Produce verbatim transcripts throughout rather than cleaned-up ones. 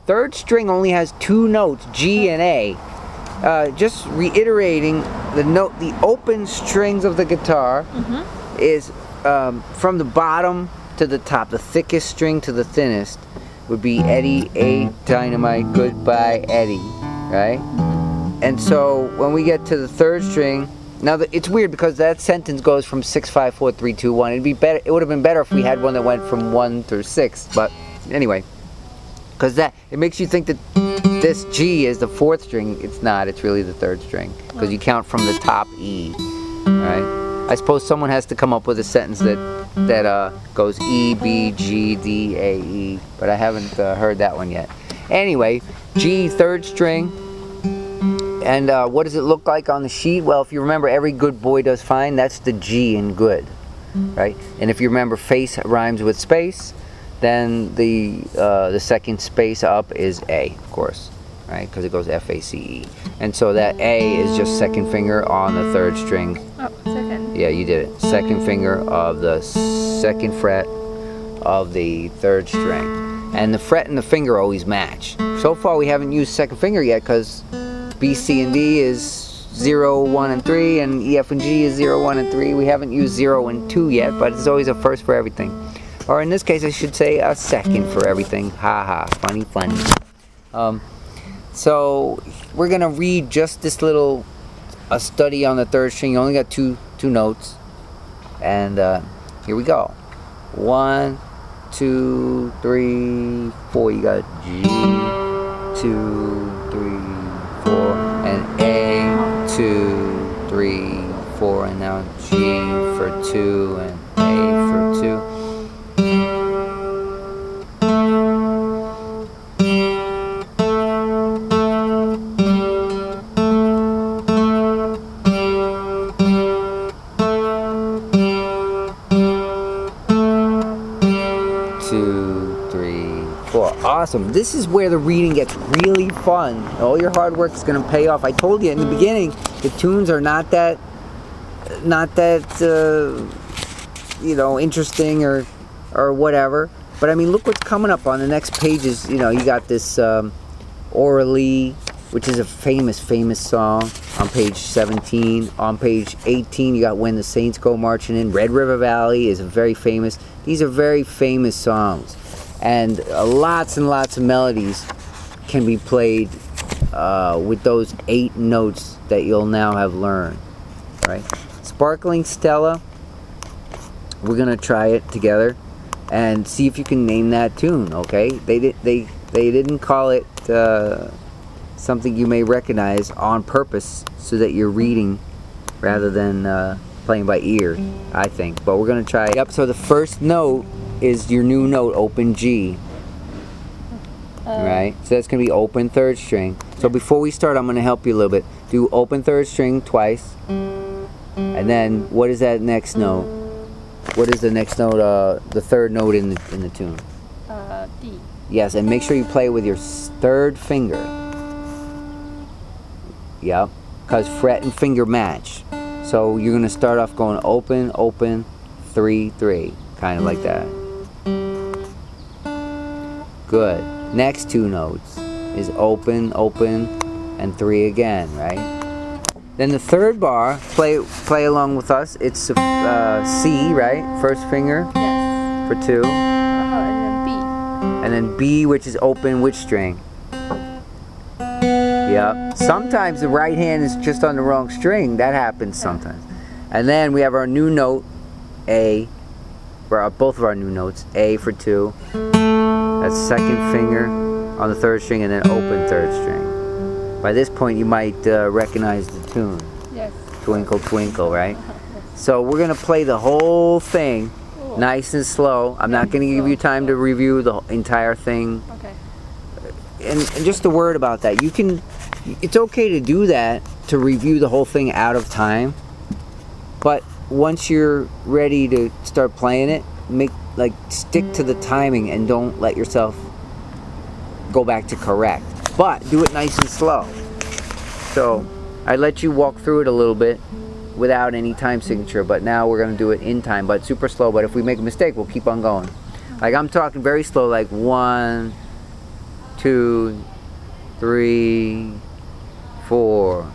third string only has two notes, G and A. Uh, just reiterating, the note, the open strings of the guitar mm-hmm. is um, from the bottom to the top. The thickest string to the thinnest would be Eddie, A, Dynamite, Goodbye, Eddie, right? And so when we get to the third string, now the, it's weird because that sentence goes from six, five, four, three, two, one. It'd be better. It would have been better if we had one that went from one through six. But anyway, because that it makes you think that this G is the fourth string. It's not. It's really the third string because you count from the top E, right? I suppose someone has to come up with a sentence that that uh, goes E, B, G, D, A, E. But I haven't uh, heard that one yet. Anyway, G, third string. And uh, what does it look like on the sheet? Well, if you remember, every good boy does fine. That's the G in good, right? And if you remember, face rhymes with space, then the uh, the second space up is A, of course, right? Because it goes F A C E. And so that A is just second finger on the third string. Oh, second. Yeah, you did it. Second finger of the second fret of the third string. And the fret and the finger always match. So far, we haven't used second finger yet because B, C, and D is zero, one, and three, and E, F, and G is zero, one, and three. We haven't used zero and two yet, but it's always a first for everything. Or in this case, I should say a second for everything. Ha ha, funny, funny. Um, so we're gonna read just this little a study on the third string. You only got two two notes, and uh, here we go. One, two, three, four. You got G, two, three, four, and A, two, three, four, and now G for two, and A for two. Two, three, four. Awesome. This is where the reading gets really fun. All your hard work is going to pay off. I told you in the beginning, the tunes are not that, not that, uh, you know, interesting or, or whatever. But I mean, look what's coming up on the next pages. You know, you got this um, Orally, which is a famous, famous song on page seventeen. On page eighteen, you got When the Saints Go Marching In. Red River Valley is a very famous. These are very famous songs. And uh, lots and lots of melodies can be played uh, with those eight notes that you'll now have learned. Right? Sparkling Stella, we're going to try it together and see if you can name that tune, okay? They, did, they, they didn't call it uh, something you may recognize on purpose so that you're reading rather than uh, playing by ear, I think. But we're going to try it. Yep, so the first note is your new note, open G. Uh, right? So that's going to be open third string. So before we start, I'm going to help you a little bit. Do open third string twice. And then what is that next note? What is the next note, uh, the third note in the, in the tune? Uh, D. Yes, and make sure you play with your third finger. Yep, because fret and finger match. So you're going to start off going open, open, three, three. Kind of like that. Good. Next two notes is open, open, and three again, right? Then the third bar, play play along with us. It's uh, C, right? First finger. Yes. For two. Oh, and then B. And then B, which is open, which string? Yep. Sometimes the right hand is just on the wrong string. That happens sometimes. And then we have our new note, A. For both of our new notes, A for two. That's second finger on the third string, and then open third string. By this point, you might uh, recognize the tune. Yes. Twinkle, twinkle, right? So we're going to play the whole thing Cool. nice and slow. I'm Yeah, not going to give slow. you time to review the entire thing. Okay. And, and just a word about that. You can, it's okay to do that, to review the whole thing out of time. But once you're ready to start playing it, make like stick to the timing and don't let yourself go back to correct. But do it nice and slow. So I let you walk through it a little bit without any time signature, but now we're going to do it in time, but super slow. But if we make a mistake, we'll keep on going. Like I'm talking very slow, like one, two, three, four.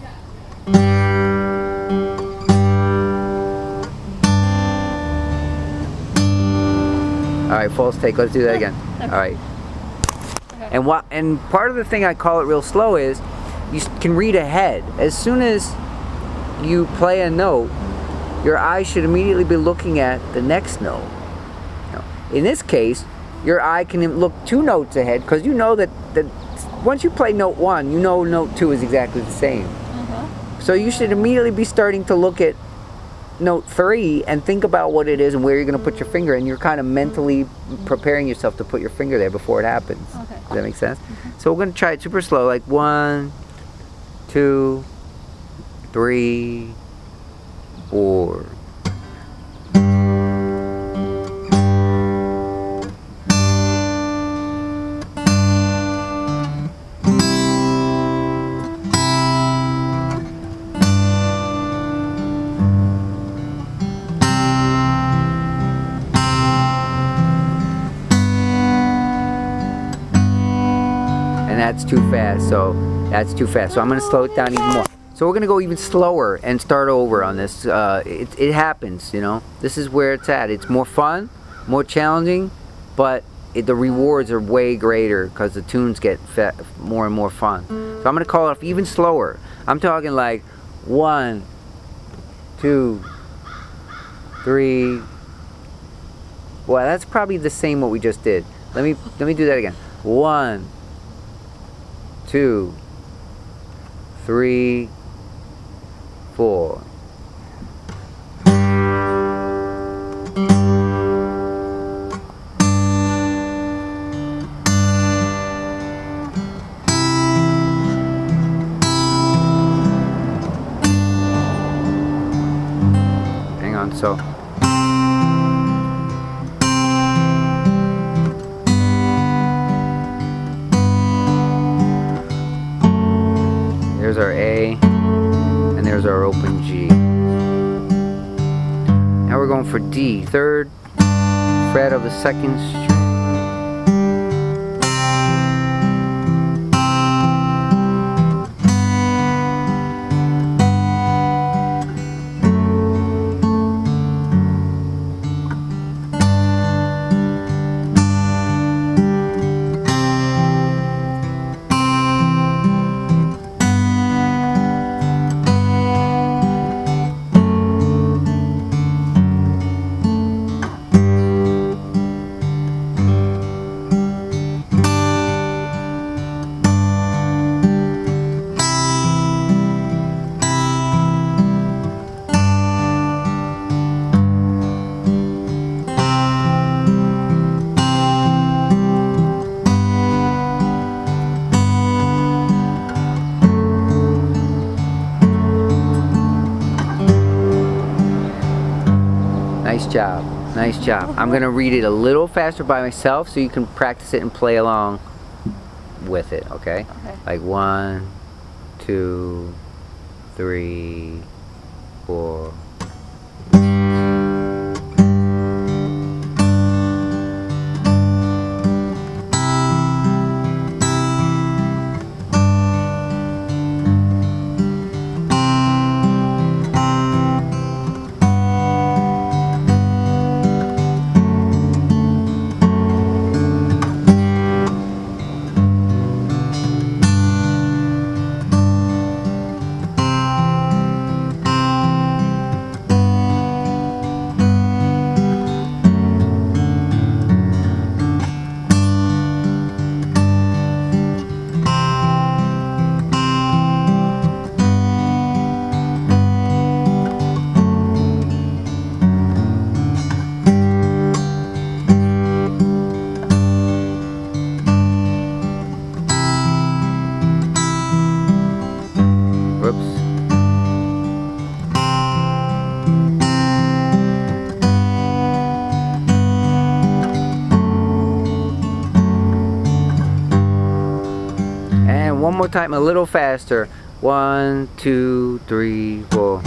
All right, false take. Let's do that again. All right. Okay. And what? And part of the thing I call it real slow is you s- can read ahead. As soon as you play a note, your eye should immediately be looking at the next note. Now, in this case, your eye can look two notes ahead because you know that, that once you play note one, you know note two is exactly the same. Uh-huh. So you should immediately be starting to look at note three and think about what it is and where you're going to put your finger, and you're kind of mentally preparing yourself to put your finger there before it happens. Okay. Does that make sense? So we're going to try it super slow, like one, two, three, four. And that's too fast, so that's too fast. So I'm going to slow it down even more. So we're going to go even slower and start over on this. Uh, it, it happens, you know. This is where it's at. It's more fun, more challenging, but it, the rewards are way greater because the tunes get fa- more and more fun. So I'm going to call it off even slower. I'm talking like one, two, three. Well, that's probably the same what we just did. Let me let me do that again. One, two, three, four. Hang on, so. There's our A, and there's our open G. Now we're going for D, third fret of the second string. Nice job, nice job. I'm gonna read it a little faster by myself so you can practice it and play along with it, okay? Okay. Like one, two, three, four. Whoops. And one more time, a little faster. One, two, three, four.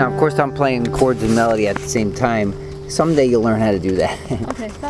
Now, of course, I'm playing chords and melody at the same time. Someday you'll learn how to do that. Okay, stop.